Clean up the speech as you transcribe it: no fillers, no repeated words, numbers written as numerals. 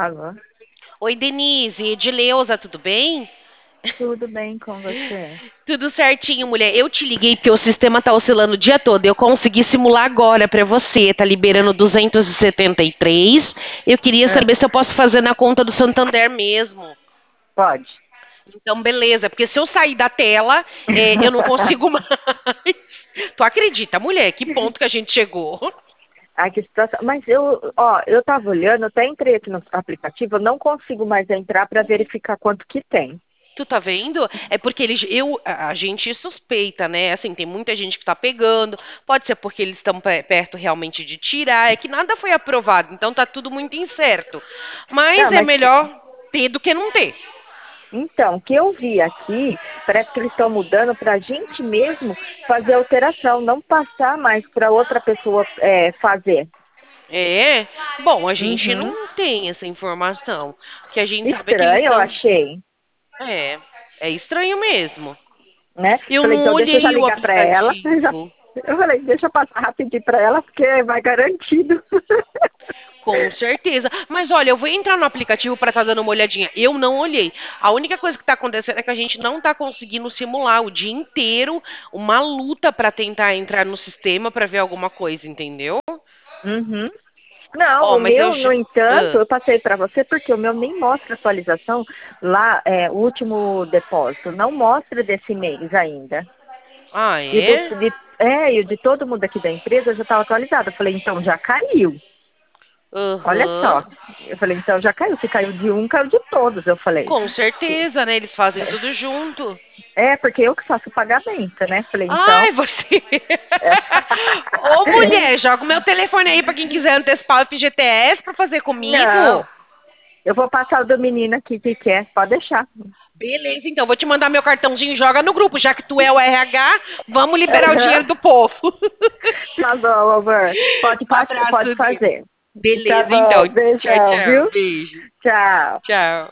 Alô, Oi, Denise, Edileuza, tudo bem? tudo bem com você? Tudo certinho, mulher. Eu te liguei porque o sistema tá oscilando o dia todo. Eu consegui simular agora pra você. Tá liberando 273. Eu queria Ah, saber se eu posso fazer na conta do Santander mesmo. pode. Então, beleza, porque se eu sair da tela, eu não consigo mais. Tu acredita, mulher? Que ponto que a gente chegou? Ai, que situação. Mas eu tava olhando, até entrei aqui no aplicativo, eu não consigo mais entrar para verificar quanto que tem. Tu tá vendo? É porque a gente suspeita, né? Assim, tem muita gente que tá pegando. Pode ser porque eles estão perto realmente de tirar. É que nada foi aprovado, então tá tudo muito incerto. Mas Não, é mas melhor ter do que não ter. então, o que eu vi aqui, parece que eles estão mudando para a gente mesmo fazer alteração, não passar mais para outra pessoa fazer. É. Bom, a gente Uhum. não tem essa informação. O que a gente sabe é que eles Estranho, eu estão. achei, É. É estranho mesmo. né? Eu Falei, não então deixa eu já olhei o ligar para ela. aplicativo. Eu falei, deixa eu passar rapidinho para ela, porque vai garantido. Com certeza. Mas olha, eu vou entrar no aplicativo para estar dando uma olhadinha. Eu não olhei. A única coisa que está acontecendo é que a gente não está conseguindo simular o dia inteiro uma luta para tentar entrar no sistema para ver alguma coisa, entendeu? Uhum. Não, Ó, o mas eu meu, no já. entanto, Ah, eu passei para você porque o meu nem mostra atualização lá, o último depósito, não mostra desse mês ainda. ah, E o é? e o de todo mundo aqui da empresa já estava atualizado. Eu falei, então já caiu. Olha Aham. só. Eu falei, então já caiu. Se caiu de um, caiu de todos. Eu falei. Com certeza, né? Eles fazem tudo junto. Porque eu que faço o pagamento, né? Falei, então. Ai, você. Ô, mulher, joga o meu telefone aí para quem quiser antecipar o FGTS para fazer Não, comigo. eu vou passar o do menino aqui que quer. Pode deixar. Beleza, então vou te mandar meu cartãozinho e joga no grupo, já que tu é o RH, vamos liberar o Aham. dinheiro do povo. Tá bom, amor. Um Pode abraço, Deus. fazer. Tá Beleza, então. bom. Tchau, Beijão, tchau. viu? Beijo. Tchau. Tchau.